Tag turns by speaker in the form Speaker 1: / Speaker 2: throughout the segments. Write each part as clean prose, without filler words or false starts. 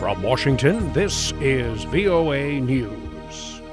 Speaker 1: From Washington, this is VOA News.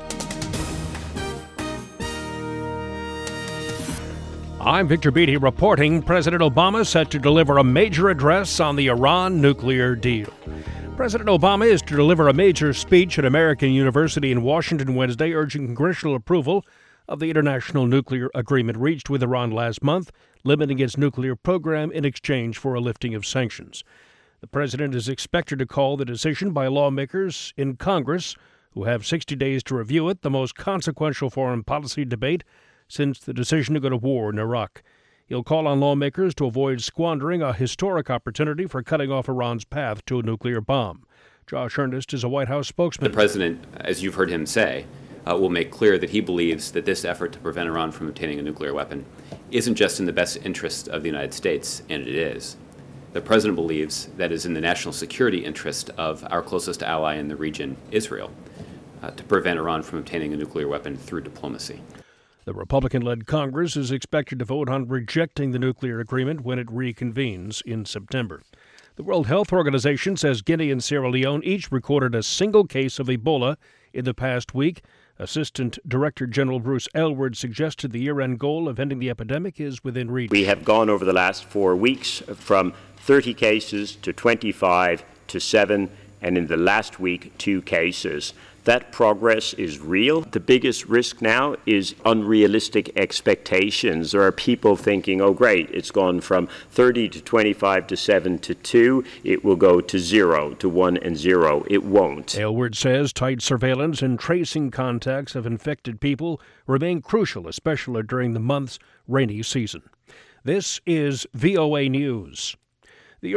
Speaker 1: I'm Victor Beatty reporting President Obama set to deliver a major address on the Iran nuclear deal. President Obama is to deliver a major speech at American University in Washington Wednesday, urging congressional approval of the international nuclear agreement reached with Iran last month, limiting its nuclear program in exchange for a lifting of sanctions. The president is expected to call the decision by lawmakers in Congress, who have 60 days to review it, the most consequential foreign policy debate since the decision to go to war in Iraq. He'll call on lawmakers to avoid squandering a historic opportunity for cutting off Iran's path to a nuclear bomb. Josh Earnest is a White House spokesman.
Speaker 2: The president, as you've heard him say, will make clear that he believes that this effort to prevent Iran from obtaining a nuclear weapon isn't just in the best interest of the United States, and it is. The president believes that is in the national security interest of our closest ally in the region, Israel, to prevent Iran from obtaining a nuclear weapon through diplomacy.
Speaker 1: The Republican-led Congress is expected to vote on rejecting the nuclear agreement when it reconvenes in September. The World Health Organization says Guinea and Sierra Leone each recorded a single case of Ebola in the past week. Assistant Director General Bruce Aylward suggested the year-end goal of ending the epidemic is within reach.
Speaker 3: We have gone over the last 4 weeks from 30 cases to 25 to 7, and in the last week, 2 cases. That progress is real. The biggest risk now is unrealistic expectations. There are people thinking, oh great, it's gone from 30 to 25 to 7 to 2. It will go to 0 to 1 and 0. It won't.
Speaker 1: Aylward says tight surveillance and tracing contacts of infected people remain crucial, especially during the month's rainy season. This is VOA News.